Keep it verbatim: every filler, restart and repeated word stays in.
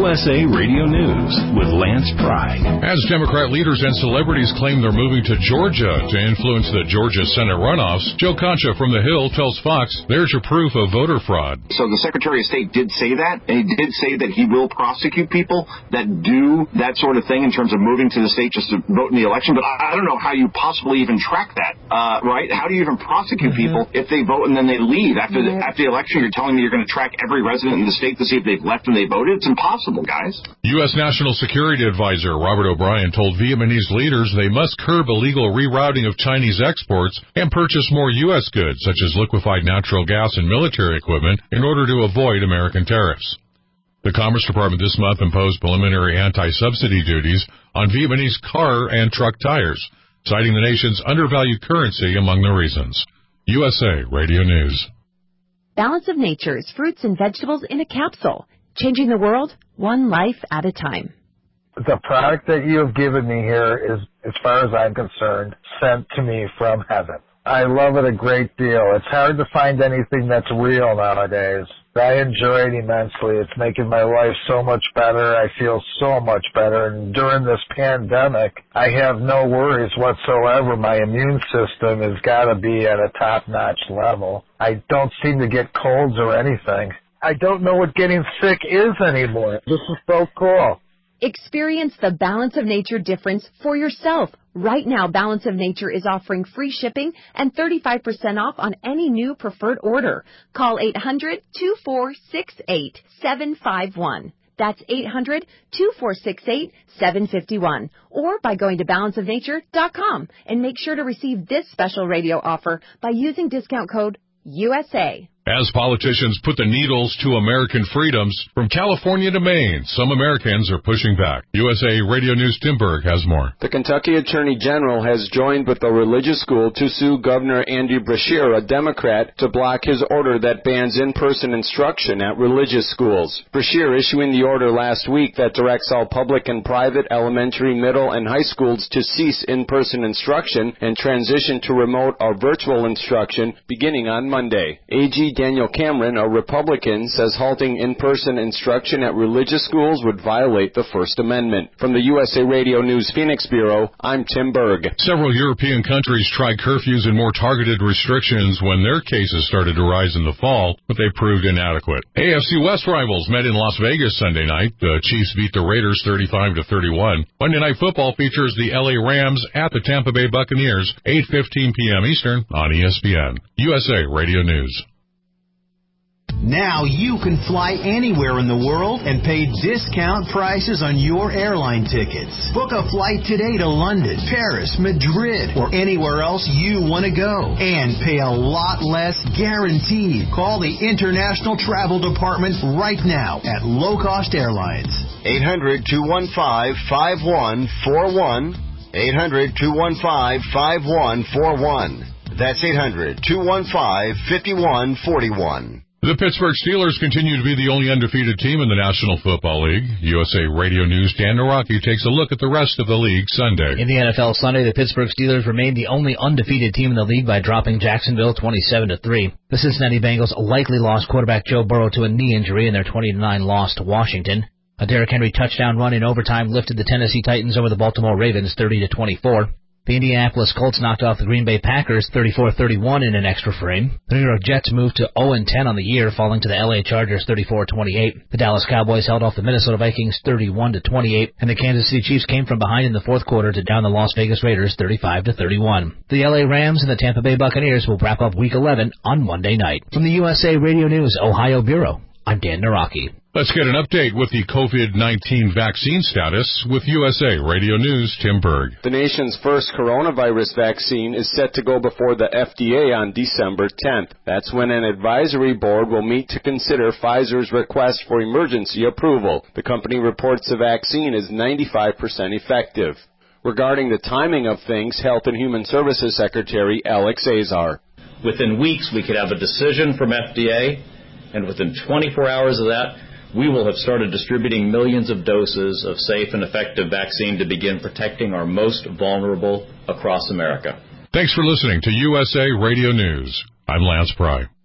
U S A Radio News with Lance Pry. As Democrat leaders and celebrities claim they're moving to Georgia to influence the Georgia Senate runoffs, Joe Concha from The Hill tells Fox there's your proof of voter fraud. So the Secretary of State did say that, and he did say that he will prosecute people that do that sort of thing in terms of moving to the state just to vote in the election. But I don't know how you possibly even track that, uh, right? How do you even prosecute mm-hmm. people if they vote and then they leave after the, after the election? You're telling me you're going to track every resident in the state to see if they've left and they voted? It's impossible, guys. U S National Security Advisor Robert O'Brien told Vietnamese leaders they must curb illegal rerouting of Chinese exports and purchase more U S goods, such as liquefied natural gas and military equipment, in order to avoid American tariffs. The Commerce Department this month imposed preliminary anti-subsidy duties on Vietnamese car and truck tires, citing the nation's undervalued currency among the reasons. U S A Radio News. Balance of Nature's fruits and vegetables in a capsule. Changing the world, one life at a time. The product that you have given me here is, as far as I'm concerned, sent to me from heaven. I love it a great deal. It's hard to find anything that's real nowadays. I enjoy it immensely. It's making my life so much better. I feel so much better. And during this pandemic, I have no worries whatsoever. My immune system has got to be at a top-notch level. I don't seem to get colds or anything. I don't know what getting sick is anymore. This is so cool. Experience the Balance of Nature difference for yourself. Right now, Balance of Nature is offering free shipping and thirty-five percent off on any new preferred order. Call eight hundred, two four six eight, seven five one. That's eight hundred, two four six eight, seven five one. Or by going to balance of nature dot com and make sure to receive this special radio offer by using discount code U S A. As politicians put the needles to American freedoms, from California to Maine, some Americans are pushing back. U S A Radio News' Tim Berg has more. The Kentucky Attorney General has joined with a religious school to sue Governor Andy Beshear, a Democrat, to block his order that bans in-person instruction at religious schools. Beshear issuing the order last week that directs all public and private elementary, middle, and high schools to cease in-person instruction and transition to remote or virtual instruction beginning on Monday. A G Daniel Cameron, a Republican, says halting in-person instruction at religious schools would violate the First Amendment. From the U S A Radio News Phoenix Bureau, I'm Tim Berg. Several European countries tried curfews and more targeted restrictions when their cases started to rise in the fall, but they proved inadequate. A F C West rivals met in Las Vegas Sunday night. The Chiefs beat the Raiders thirty-five to thirty-one. Monday Night Football features the L A Rams at the Tampa Bay Buccaneers, eight fifteen p.m. Eastern on E S P N. U S A Radio News. Now you can fly anywhere in the world and pay discount prices on your airline tickets. Book a flight today to London, Paris, Madrid, or anywhere else you want to go. And pay a lot less guaranteed. Call the International Travel Department right now at Low Cost Airlines. eight hundred, two one five, five one four one. eight hundred, two one five, five one four one. That's eight hundred, two one five, five one four one. The Pittsburgh Steelers continue to be the only undefeated team in the National Football League. U S A Radio News' Dan Naraki takes a look at the rest of the league Sunday. In the N F L Sunday, the Pittsburgh Steelers remain the only undefeated team in the league by dropping Jacksonville twenty-seven to three. The Cincinnati Bengals likely lost quarterback Joe Burrow to a knee injury in their twenty to nine loss to Washington. A Derrick Henry touchdown run in overtime lifted the Tennessee Titans over the Baltimore Ravens thirty to twenty-four. The Indianapolis Colts knocked off the Green Bay Packers thirty-four thirty-one in an extra frame. The New York Jets moved to oh and ten on the year, falling to the L A Chargers thirty-four twenty-eight. The Dallas Cowboys held off the Minnesota Vikings thirty-one to twenty-eight, and the Kansas City Chiefs came from behind in the fourth quarter to down the Las Vegas Raiders thirty-five to thirty-one. The L A Rams and the Tampa Bay Buccaneers will wrap up Week eleven on Monday night. From the U S A Radio News Ohio Bureau, I'm Dan Naraki. Let's get an update with the COVID nineteen vaccine status with U S A Radio News' Tim Berg. The nation's first coronavirus vaccine is set to go before the F D A on December tenth. That's when an advisory board will meet to consider Pfizer's request for emergency approval. The company reports the vaccine is ninety-five percent effective. Regarding the timing of things, Health and Human Services Secretary Alex Azar. Within weeks, we could have a decision from F D A, and within twenty-four hours of that, we will have started distributing millions of doses of safe and effective vaccine to begin protecting our most vulnerable across America. Thanks for listening to U S A Radio News. I'm Lance Pry.